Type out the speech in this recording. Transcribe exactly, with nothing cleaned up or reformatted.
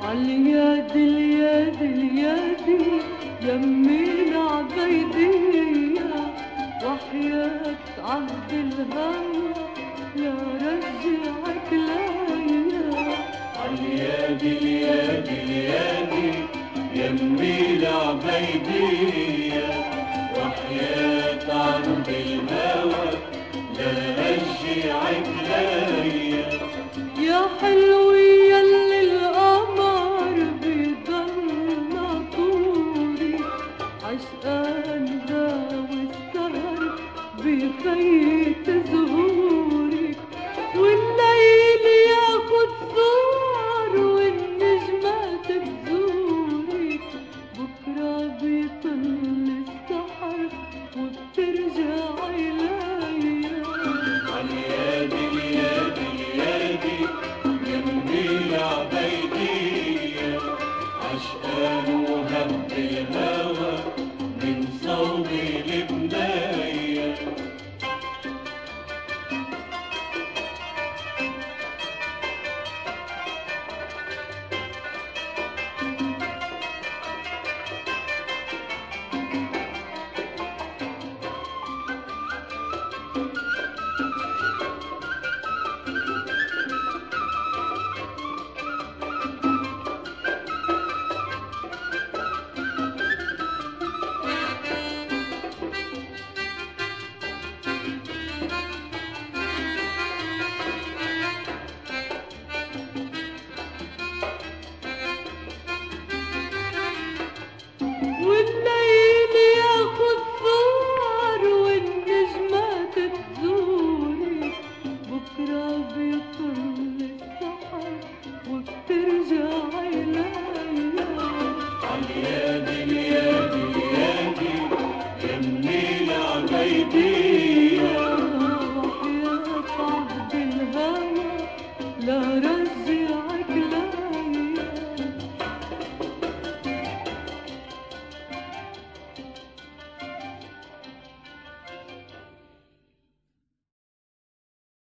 عاليادي اليادي اليادي يمي العبيدية، وحياة عهد الهوى لا رجعك ليا. عاليادي اليادي اليادي يمي العبيدية، وحياة عهد الهوى لا رجعك ليا. يا حلوي يلي القمر بيضل طوري، عشقان داوي السهر بفيت زهوري، والليل ياخد صور والنجمات تزوري، بكرة بيطل السحر وبترجعي ليا. عاليادي اليادي اليادي يمي العبيدية، عشقان وهب الهوى من صوبي لبنايا. والليل ياخد صور والنجمات تزوري، بكرة بيطل السحر وبترجعي ليا. عاليادي اليادي اليادي يمي العبيدية، وحياة عهد الهوى لا